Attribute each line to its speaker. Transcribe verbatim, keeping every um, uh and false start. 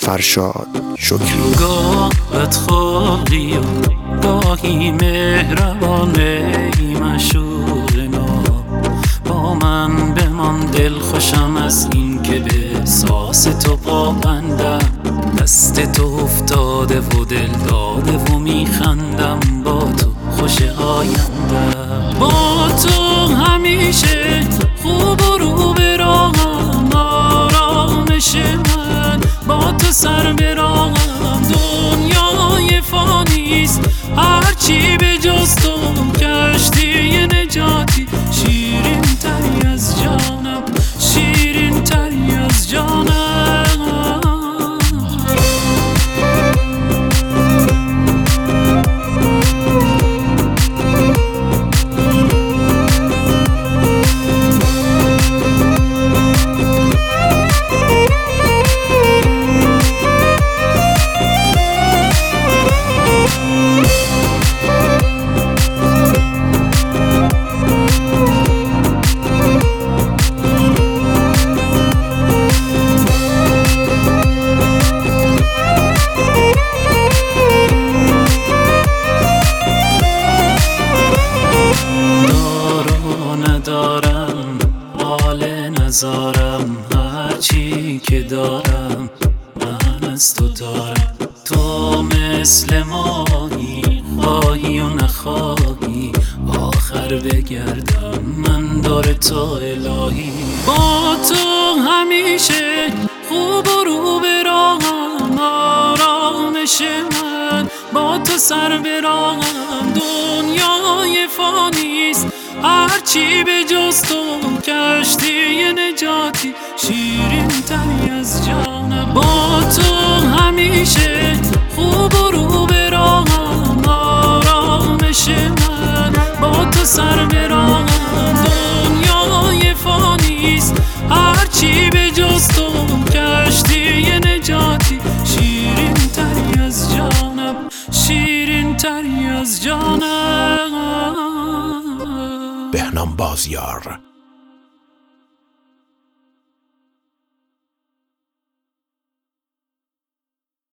Speaker 1: فرشاد شکری.
Speaker 2: گاهت خالی و گاهی مهربانه ای مشورنا، با من بمان دل خوشم از این که به احساس تو پابندم، دست تو افتاده و دل داده و میخندم، با تو خوش آیندم. با تو همیشه خوب و رو به راهم، آرامش من با تو سر به راهم. دنیای فانیست هرچی به جز تو، کشتی نجاتی شیرین تری از جانم، شیرین تری از جانم. ندارم حال نزارم، هرچی که دارم من از تو دارم. تو مثل ماهی خواهی و نخواهی، آخر بگردم من دور تو الهی. با تو همیشه خوب و رو به راهم، آرامش من با تو سر به راهم. دنیای فانیست هرچی به جز تو، کشتی نجاتی شیرین تری از جانم. با تو همیشه خوب و رو به راهم، آرامش من با تو سر به راهم. دنیای فانیست هرچی به جز تو، کشتی نجاتی شیرین تری از جانم، شیرین تری از جانم.
Speaker 1: بهنام بازیار.